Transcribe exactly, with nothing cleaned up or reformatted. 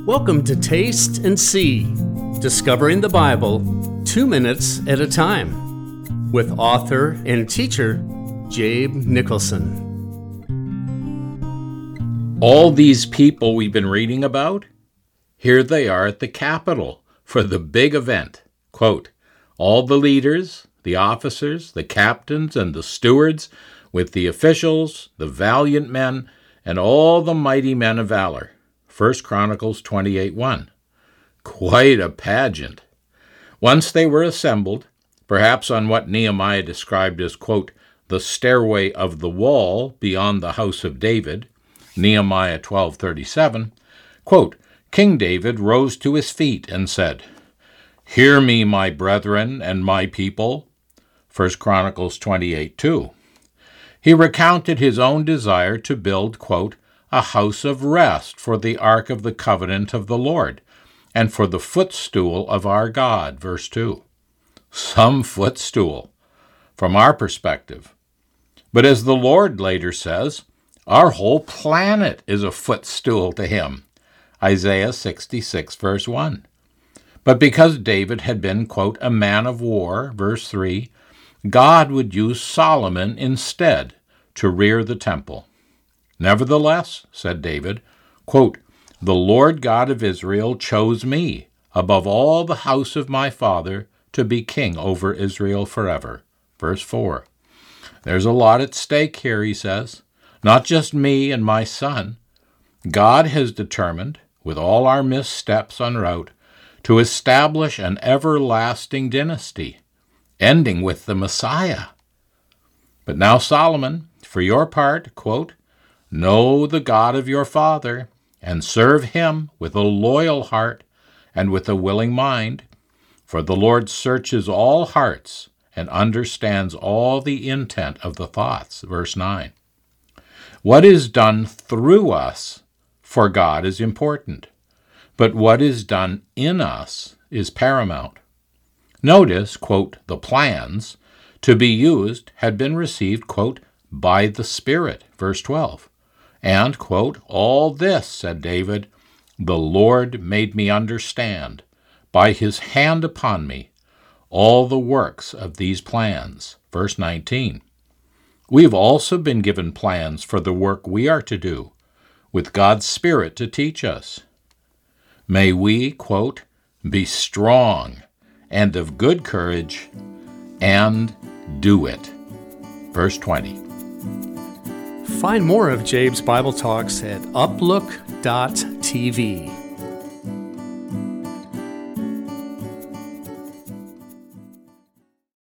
Welcome to Taste and See, Discovering the Bible two minutes at a time, with author and teacher Jabe Nicholson. All these people we've been reading about, here they are at the Capitol for the big event. Quote, all the leaders, the officers, the captains, and the stewards, with the officials, the valiant men, and all the mighty men of valor. First Chronicles twenty-eight one. Quite a pageant. Once they were assembled, perhaps on what Nehemiah described as, quote, the stairway of the wall beyond the house of David, Nehemiah twelve thirty-seven, quote, King David rose to his feet and said, Hear me, my brethren and my people. First Chronicles twenty-eight two. He recounted his own desire to build, quote, a house of rest for the ark of the covenant of the Lord, and for the footstool of our God, verse two. Some footstool, from our perspective. But as the Lord later says, our whole planet is a footstool to him, Isaiah sixty-six, verse one. But because David had been, quote, a man of war, verse three, God would use Solomon instead to rear the temple. Nevertheless, said David, quote, the Lord God of Israel chose me above all the house of my father to be king over Israel forever. Verse four. There's a lot at stake here, he says. Not just me and my son. God has determined, with all our missteps en route, to establish an everlasting dynasty, ending with the Messiah. But now Solomon, for your part, quote, know the God of your father, and serve him with a loyal heart and with a willing mind, for the Lord searches all hearts and understands all the intent of the thoughts. Verse nine. What is done through us for God is important, but what is done in us is paramount. Notice, quote, the plans to be used had been received, quote, by the Spirit, verse twelve. And, quote, all this, said David, the Lord made me understand by his hand upon me all the works of these plans, verse nineteen. We've also been given plans for the work we are to do, with God's Spirit to teach us. May we, quote, be strong and of good courage, and do it. Verse twenty. Find more of Jabe's Bible Talks at uplook dot t v.